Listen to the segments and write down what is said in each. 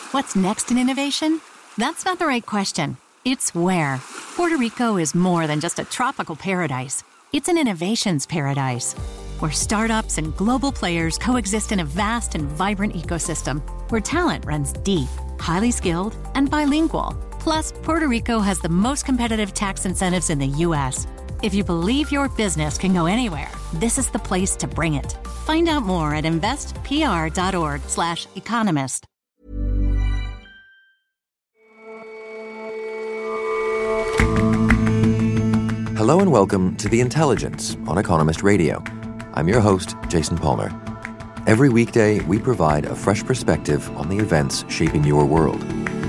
What's next in innovation? That's not the right question. It's where. Puerto Rico is more than just a tropical paradise. It's an innovations paradise, where startups and global players coexist in a vast and vibrant ecosystem, where talent runs deep, highly skilled, and bilingual. Plus, Puerto Rico has the most competitive tax incentives in the U.S. If you believe your business can go anywhere, this is the place to bring it. Find out more at investpr.org/economist. Hello and welcome to The Intelligence on Economist Radio. I'm your host, Jason Palmer. Every weekday, we provide a fresh perspective on the events shaping your world.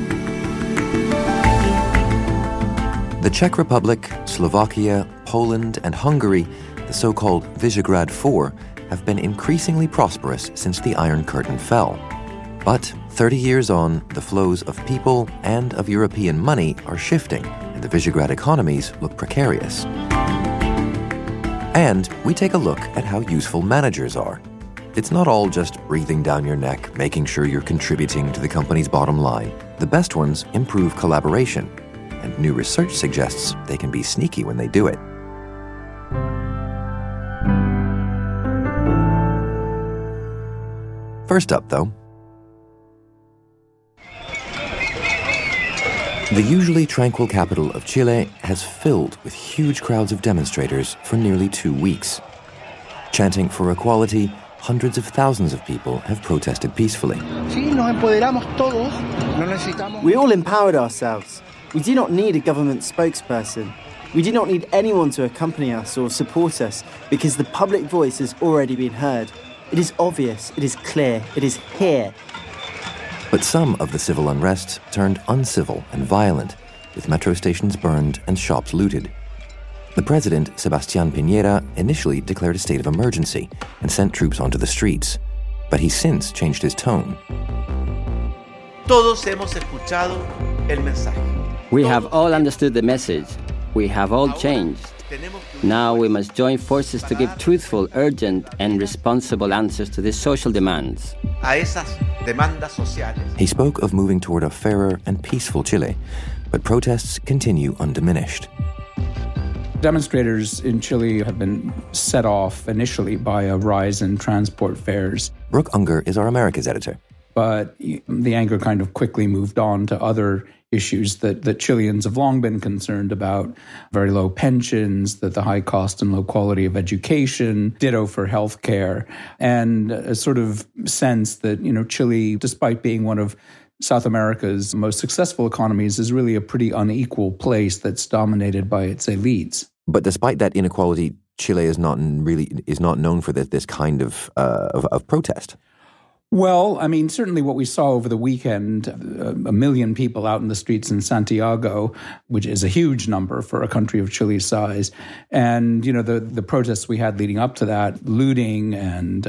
The Czech Republic, Slovakia, Poland, and Hungary, the so-called Visegrad Four, have been increasingly prosperous since the Iron Curtain fell. But 30 years on, the flows of people and of European money are shifting, and the Visegrad economies look precarious. And we take a look at how useful managers are. It's not all just breathing down your neck, making sure you're contributing to the company's bottom line. The best ones improve collaboration, and new research suggests they can be sneaky when they do it. First up, though, the usually tranquil capital of Chile has filled with huge crowds of demonstrators for nearly 2 weeks. Chanting for equality, hundreds of thousands of people have protested peacefully. We all empowered ourselves. We do not need a government spokesperson. We do not need anyone to accompany us or support us because the public voice has already been heard. It is obvious, it is clear, it is here. But some of the civil unrest turned uncivil and violent, with metro stations burned and shops looted. The president, Sebastián Piñera, initially declared a state of emergency and sent troops onto the streets. But he's since changed his tone. Todos hemos escuchado el mensaje. We have all understood the message. We have all changed. Now we must join forces to give truthful, urgent, and responsible answers to these social demands. He spoke of moving toward a fairer and peaceful Chile, but protests continue undiminished. Demonstrators in Chile have been set off initially by a rise in transport fares. Brooke Unger is our Americas editor. But the anger kind of quickly moved on to other issues that Chileans have long been concerned about: very low pensions, the high cost and low quality of education, ditto for healthcare, and a sort of sense that, Chile, despite being one of South America's most successful economies, is really a pretty unequal place that's dominated by its elites. But despite that inequality, Chile is not known for this kind of protest. Well, certainly what we saw over the weekend, 1 million people out in the streets in Santiago, which is a huge number for a country of Chile's size. And, the protests we had leading up to that, looting and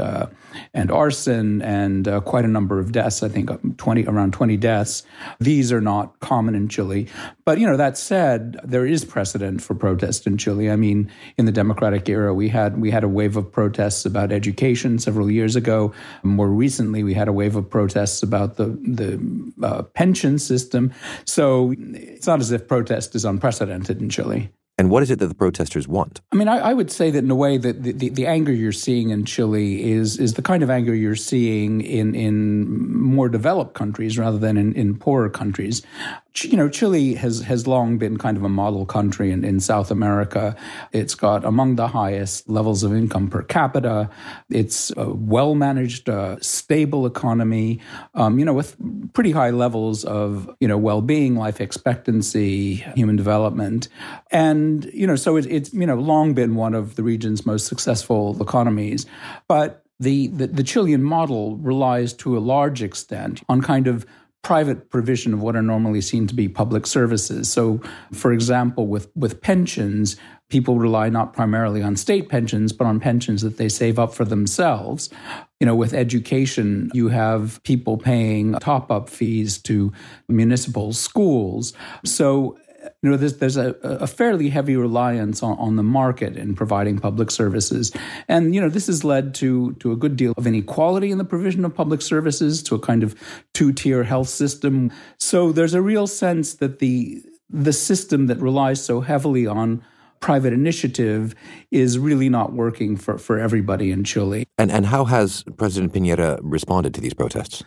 arson and quite a number of deaths, I think around 20 deaths. These are not common in Chile. But, that said, there is precedent for protest in Chile. In the democratic era, we had a wave of protests about education several years ago. More recently, we had a wave of protests about the pension system. So it's not as if protest is unprecedented in Chile. And what is it that the protesters want? I would say that in a way that the anger you're seeing in Chile is the kind of anger you're seeing in more developed countries rather than in poorer countries. Chile has long been kind of a model country in South America. It's got among the highest levels of income per capita. It's a well-managed, stable economy, with pretty high levels of, well-being, life expectancy, human development. And, so it's long been one of the region's most successful economies. But the Chilean model relies to a large extent on kind of private provision of what are normally seen to be public services. So, for example, with pensions, people rely not primarily on state pensions, but on pensions that they save up for themselves. With education, you have people paying top-up fees to municipal schools. So there's a fairly heavy reliance on the market in providing public services. And, this has led to a good deal of inequality in the provision of public services, to a kind of two-tier health system. So there's a real sense that the system that relies so heavily on private initiative is really not working for everybody in Chile. And how has President Piñera responded to these protests?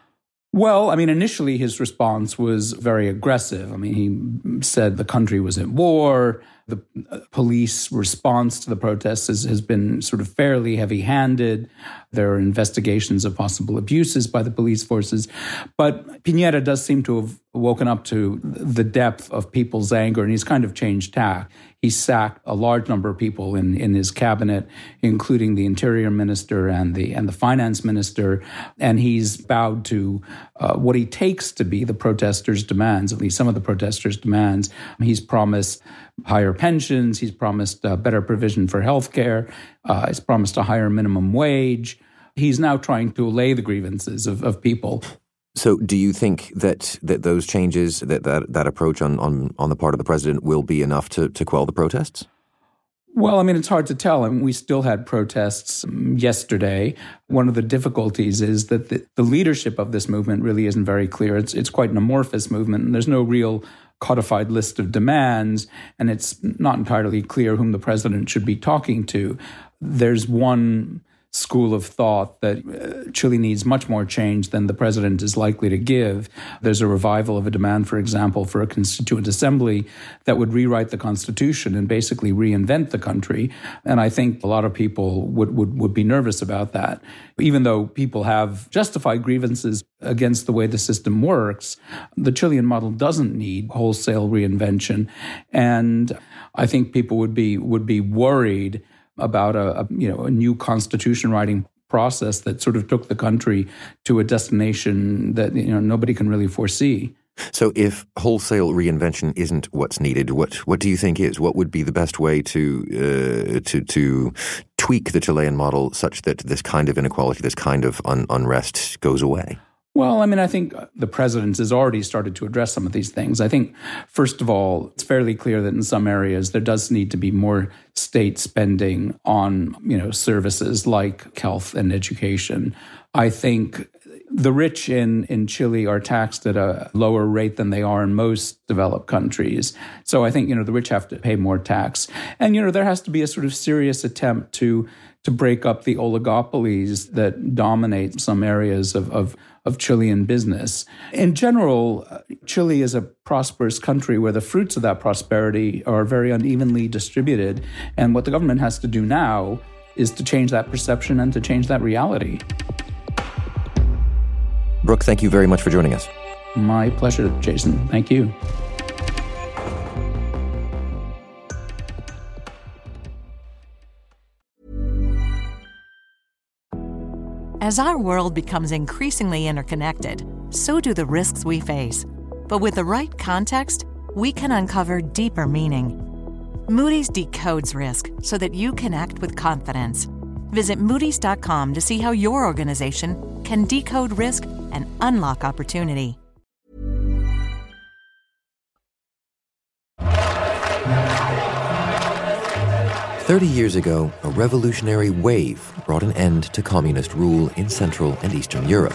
Well, initially his response was very aggressive. He said the country was at war. The police response to the protests has been sort of fairly heavy-handed. There are investigations of possible abuses by the police forces. But Piñera does seem to have woken up to the depth of people's anger, and he's kind of changed tack. He sacked a large number of people in his cabinet, including the interior minister and the finance minister, and he's bowed to what he takes to be the protesters' demands, at least some of the protesters' demands. He's promised higher pensions, he's promised better provision for health care, he's promised a higher minimum wage. He's now trying to allay the grievances of people. So do you think that those changes, that approach on the part of the president will be enough to quell the protests? Well, it's hard to tell. We still had protests yesterday. One of the difficulties is that the leadership of this movement really isn't very clear. It's quite an amorphous movement, and there's no real codified list of demands, and it's not entirely clear whom the president should be talking to. There's one school of thought that Chile needs much more change than the president is likely to give. There's a revival of a demand, for example, for a constituent assembly that would rewrite the constitution and basically reinvent the country. And I think a lot of people would be nervous about that. Even though people have justified grievances against the way the system works, the Chilean model doesn't need wholesale reinvention. And I think people would be worried about a new constitution writing process that sort of took the country to a destination that nobody can really foresee. So if wholesale reinvention isn't what's needed, what do you think is? What would be the best way to tweak the Chilean model such that this kind of inequality, this kind of unrest goes away? Well, I think the president has already started to address some of these things. I think, first of all, it's fairly clear that in some areas there does need to be more state spending on, services like health and education. I think the rich in Chile are taxed at a lower rate than they are in most developed countries. So I think, the rich have to pay more tax. And, there has to be a sort of serious attempt to break up the oligopolies that dominate some areas of Chilean business. In general, Chile is a prosperous country where the fruits of that prosperity are very unevenly distributed. And what the government has to do now is to change that perception and to change that reality. Brooke, thank you very much for joining us. My pleasure, Jason. Thank you. As our world becomes increasingly interconnected, so do the risks we face. But with the right context, we can uncover deeper meaning. Moody's decodes risk so that you can act with confidence. Visit Moody's.com to see how your organization can decode risk and unlock opportunity. "30 years ago, a revolutionary wave brought an end to communist rule in Central and Eastern Europe.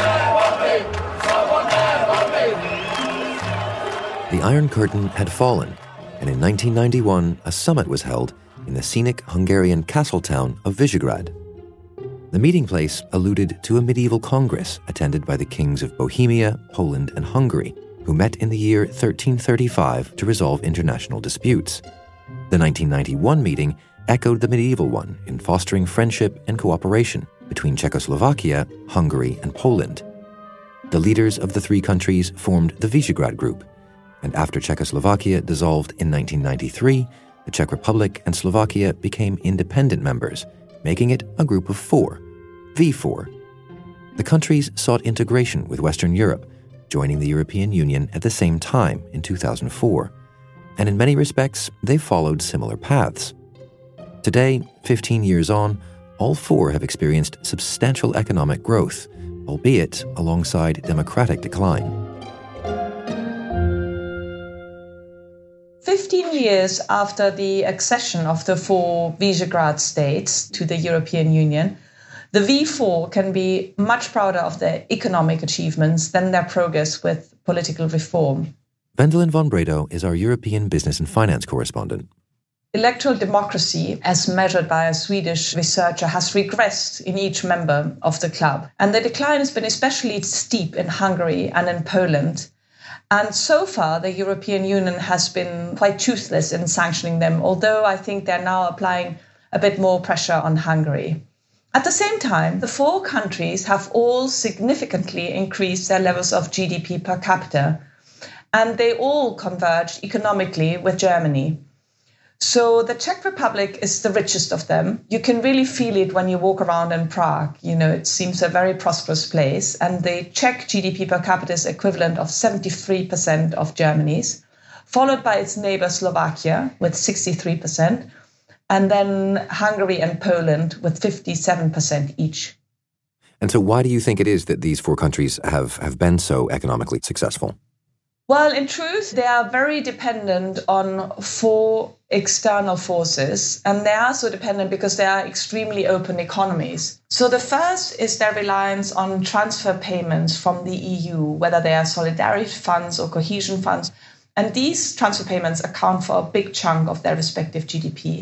The Iron Curtain had fallen, and in 1991, a summit was held in the scenic Hungarian castle town of Visegrad. The meeting place alluded to a medieval congress attended by the kings of Bohemia, Poland, and Hungary, who met in the year 1335 to resolve international disputes. The 1991 meeting echoed the medieval one in fostering friendship and cooperation between Czechoslovakia, Hungary, and Poland. The leaders of the three countries formed the Visegrad Group, and after Czechoslovakia dissolved in 1993, the Czech Republic and Slovakia became independent members, making it a group of four, V4. The countries sought integration with Western Europe, joining the European Union at the same time in 2004. And in many respects, they followed similar paths. Today, 15 years on, all four have experienced substantial economic growth, albeit alongside democratic decline. years after the accession of the 4 Visegrad states to the European Union, the V4 can be much prouder of their economic achievements than their progress with political reform. Wendelin von Bredow is our European business and finance correspondent. Electoral democracy, as measured by a Swedish researcher, has regressed in each member of the club. And the decline has been especially steep in Hungary and in Poland. And so far, the European Union has been quite toothless in sanctioning them, although I think they're now applying a bit more pressure on Hungary. At the same time, the 4 countries have all significantly increased their levels of GDP per capita, and they all converged economically with Germany. So the Czech Republic is the richest of them. You can really feel it when you walk around in Prague. You know, it seems a very prosperous place. And the Czech GDP per capita is equivalent of 73% of Germany's, followed by its neighbor Slovakia with 63%, and then Hungary and Poland with 57% each. And so why do you think it is that these 4 countries have been so economically successful? Well, in truth, they are very dependent on 4 external forces, and they are so dependent because they are extremely open economies. So the first is their reliance on transfer payments from the EU, whether they are solidarity funds or cohesion funds. And these transfer payments account for a big chunk of their respective GDP.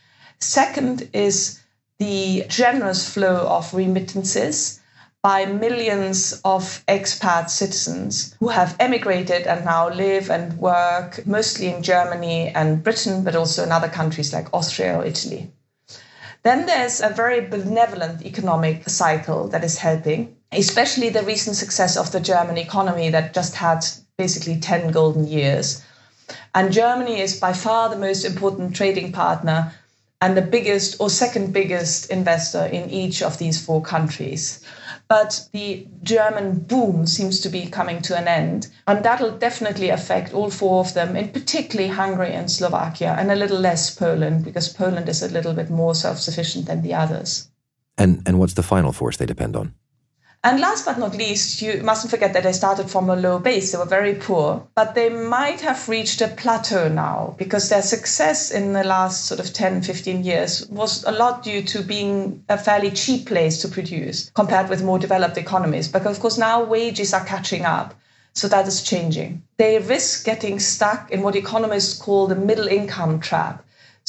Second is the generous flow of remittances by millions of expat citizens who have emigrated and now live and work mostly in Germany and Britain, but also in other countries like Austria or Italy. Then there's a very benevolent economic cycle that is helping, especially the recent success of the German economy that just had basically 10 golden years. And Germany is by far the most important trading partner and the biggest or second biggest investor in each of these 4 countries. But the German boom seems to be coming to an end, and that'll definitely affect all 4 of them, in particularly Hungary and Slovakia, and a little less Poland, because Poland is a little bit more self-sufficient than the others. And what's the final force they depend on? And last but not least, you mustn't forget that they started from a low base. They were very poor, but they might have reached a plateau now because their success in the last sort of 10, 15 years was a lot due to being a fairly cheap place to produce compared with more developed economies. Because of course now wages are catching up. So that is changing. They risk getting stuck in what economists call the middle income trap.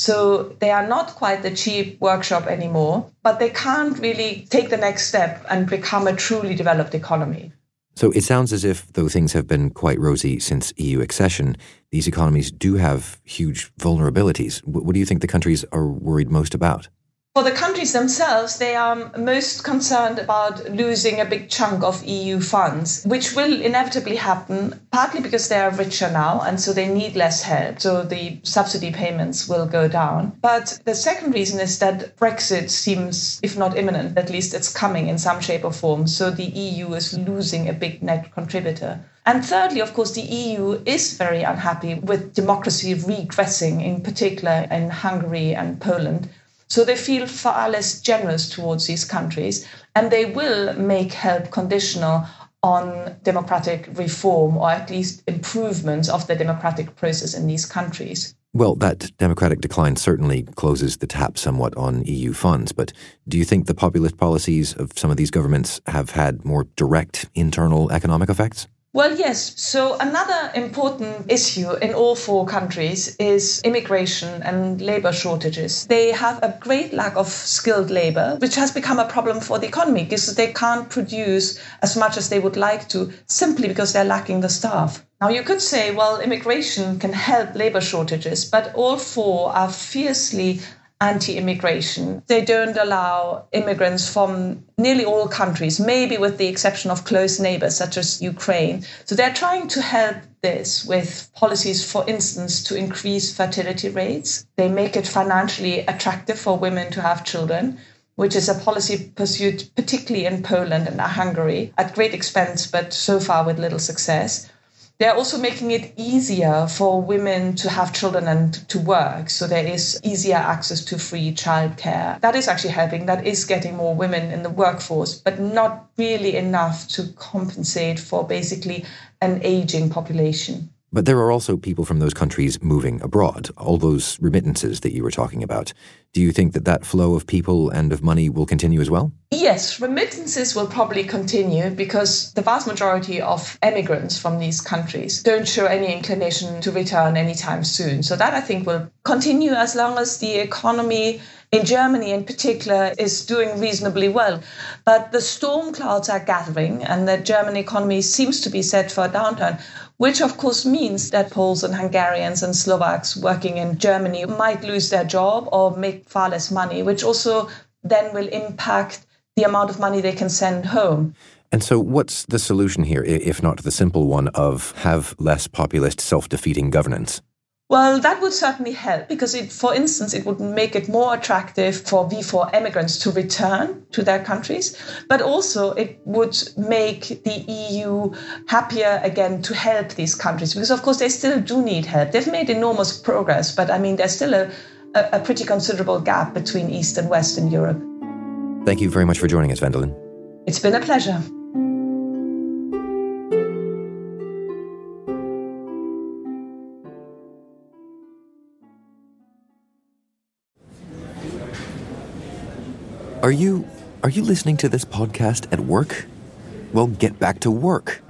So they are not quite the cheap workshop anymore, but they can't really take the next step and become a truly developed economy. So it sounds as if, though things have been quite rosy since EU accession, these economies do have huge vulnerabilities. What do you think the countries are worried most about? For the countries themselves, they are most concerned about losing a big chunk of EU funds, which will inevitably happen, partly because they are richer now, and so they need less help. So the subsidy payments will go down. But the second reason is that Brexit seems, if not imminent, at least it's coming in some shape or form. So the EU is losing a big net contributor. And thirdly, of course, the EU is very unhappy with democracy regressing, in particular in Hungary and Poland. So they feel far less generous towards these countries, and they will make help conditional on democratic reform or at least improvements of the democratic process in these countries. Well, that democratic decline certainly closes the tap somewhat on EU funds, but do you think the populist policies of some of these governments have had more direct internal economic effects? Well, yes. So another important issue in all 4 countries is immigration and labor shortages. They have a great lack of skilled labor, which has become a problem for the economy because they can't produce as much as they would like to simply because they're lacking the staff. Now, you could say, well, immigration can help labor shortages, but all 4 are fiercely anti-immigration. They don't allow immigrants from nearly all countries, maybe with the exception of close neighbors such as Ukraine. So they're trying to help this with policies, for instance, to increase fertility rates. They make it financially attractive for women to have children, which is a policy pursued particularly in Poland and Hungary at great expense, but so far with little success. They're also making it easier for women to have children and to work. So there is easier access to free childcare. That is actually helping. That is getting more women in the workforce, but not really enough to compensate for basically an aging population. But there are also people from those countries moving abroad, all those remittances that you were talking about. Do you think that that flow of people and of money will continue as well? Yes, remittances will probably continue because the vast majority of immigrants from these countries don't show any inclination to return anytime soon. So that, I think, will continue as long as the economy in Germany in particular is doing reasonably well. But the storm clouds are gathering and the German economy seems to be set for a downturn, which of course means that Poles and Hungarians and Slovaks working in Germany might lose their job or make far less money, which also then will impact the amount of money they can send home. And so what's the solution here, if not the simple one of have less populist, self-defeating governance? Well, that would certainly help because, for instance, it would make it more attractive for V4 immigrants to return to their countries, but also it would make the EU happier again to help these countries because, of course, they still do need help. They've made enormous progress, but I mean, there's still a pretty considerable gap between East and Western Europe. Thank you very much for joining us, Wendelin. It's been a pleasure. Are you listening to this podcast at work? Well, get back to work.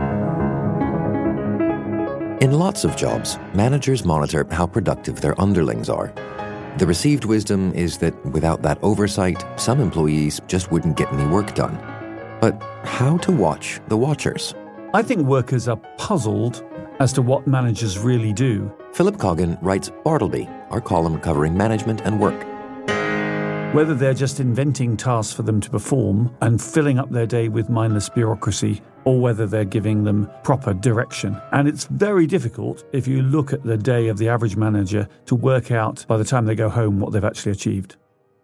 In lots of jobs, managers monitor how productive their underlings are. The received wisdom is that without that oversight, some employees just wouldn't get any work done. But how to watch the watchers? I think workers are puzzled as to what managers really do. Philip Coggan writes Bartleby, our column covering management and work. Whether they're just inventing tasks for them to perform and filling up their day with mindless bureaucracy, or whether they're giving them proper direction. And it's very difficult, if you look at the day of the average manager, to work out by the time they go home what they've actually achieved.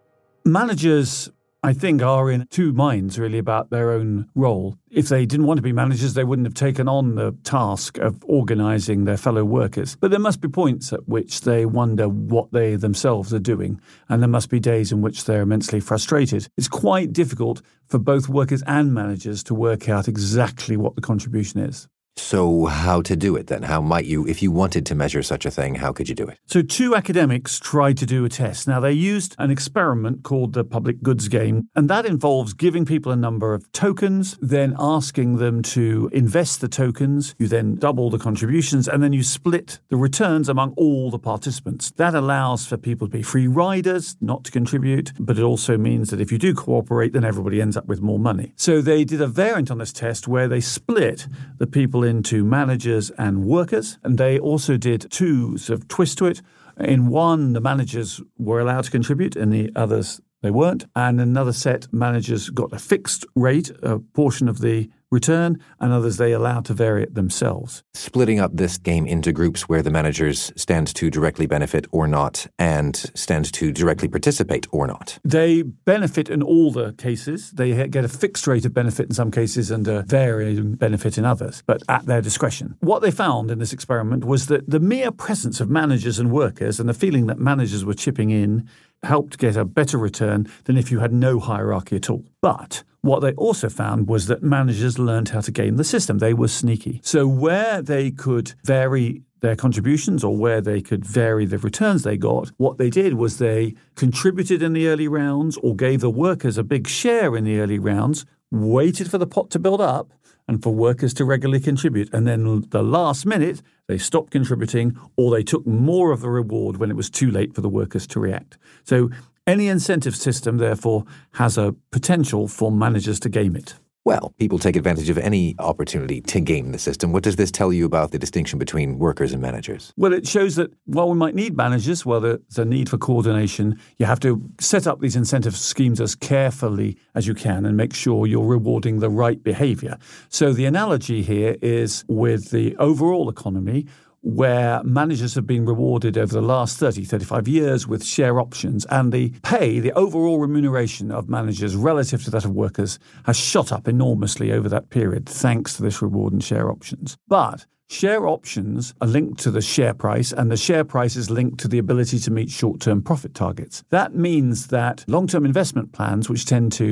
Managers, I think, are in two minds really about their own role. If they didn't want to be managers, they wouldn't have taken on the task of organising their fellow workers. But there must be points at which they wonder what they themselves are doing, and there must be days in which they're immensely frustrated. It's quite difficult for both workers and managers to work out exactly what the contribution is. So how to do it then? How might you, if you wanted to measure such a thing, how could you do it? So two academics tried to do a test. Now, they used an experiment called the public goods game, and that involves giving people a number of tokens, then asking them to invest the tokens. You then double the contributions, and then you split the returns among all the participants. That allows for people to be free riders, not to contribute, but it also means that if you do cooperate, then everybody ends up with more money. So they did a variant on this test where they split the people into managers and workers, and they also did two sort of twists to it. In one, the managers were allowed to contribute, and the others they weren't. And another set, managers got a fixed rate, a portion of the return, and others they allowed to vary it themselves. Splitting up this game into groups where the managers stand to directly benefit or not, and stand to directly participate or not. They benefit in all the cases. They get a fixed rate of benefit in some cases and a varying benefit in others, but at their discretion. What they found in this experiment was that the mere presence of managers and workers and the feeling that managers were chipping in helped get a better return than if you had no hierarchy at all. But what they also found was that managers learned how to game the system. They were sneaky. So where they could vary their contributions or where they could vary the returns they got, what they did was they contributed in the early rounds or gave the workers a big share in the early rounds, waited for the pot to build up and for workers to regularly contribute. And then the last minute, they stopped contributing or they took more of the reward when it was too late for the workers to react. So any incentive system, therefore, has a potential for managers to game it. Well, people take advantage of any opportunity to game the system. What does this tell you about the distinction between workers and managers? Well, it shows that while we might need managers, well, there's a need for coordination. You have to set up these incentive schemes as carefully as you can and make sure you're rewarding the right behavior. So the analogy here is with the overall economy, where managers have been rewarded over the last 30, 35 years with share options, and the pay, the overall remuneration of managers relative to that of workers has shot up enormously over that period thanks to this reward and share options. But share options are linked to the share price, and the share price is linked to the ability to meet short-term profit targets. That means that long-term investment plans, which tend to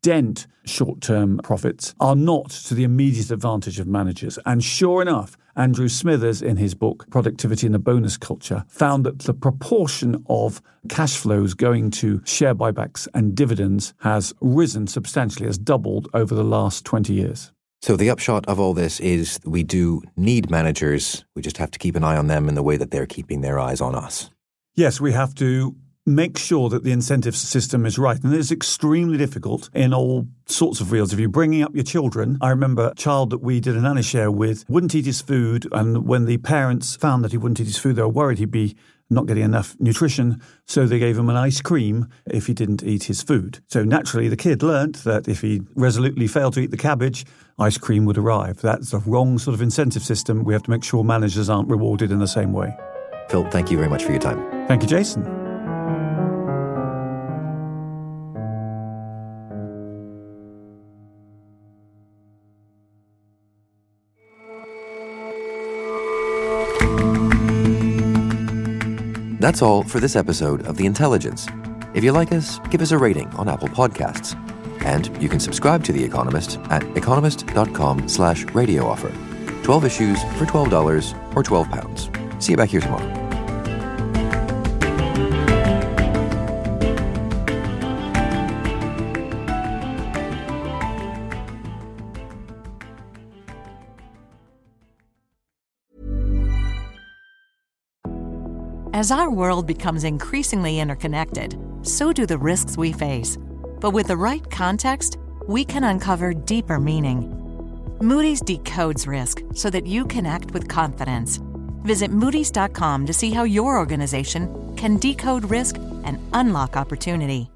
dent short-term profits are not to the immediate advantage of managers. And sure enough, Andrew Smithers, in his book, Productivity and the Bonus Culture, found that the proportion of cash flows going to share buybacks and dividends has risen substantially, has doubled over the last 20 years. So the upshot of all this is we do need managers. We just have to keep an eye on them in the way that they're keeping their eyes on us. Yes, we have to make sure that the incentive system is right. And it's extremely difficult in all sorts of fields. If you're bringing up your children, I remember a child that we did a nanny share with wouldn't eat his food. And when the parents found that he wouldn't eat his food, they were worried he'd be not getting enough nutrition. So they gave him an ice cream if he didn't eat his food. So naturally, the kid learnt that if he resolutely failed to eat the cabbage, ice cream would arrive. That's a wrong sort of incentive system. We have to make sure managers aren't rewarded in the same way. Phil, thank you very much for your time. Thank you, Jason. That's all for this episode of The Intelligence. If you like us, give us a rating on Apple Podcasts. And you can subscribe to The Economist at economist.com/radio offer. 12 issues for $12 or £12. See you back here tomorrow. As our world becomes increasingly interconnected, so do the risks we face. But with the right context, we can uncover deeper meaning. Moody's decodes risk so that you can act with confidence. Visit Moody's.com to see how your organization can decode risk and unlock opportunity.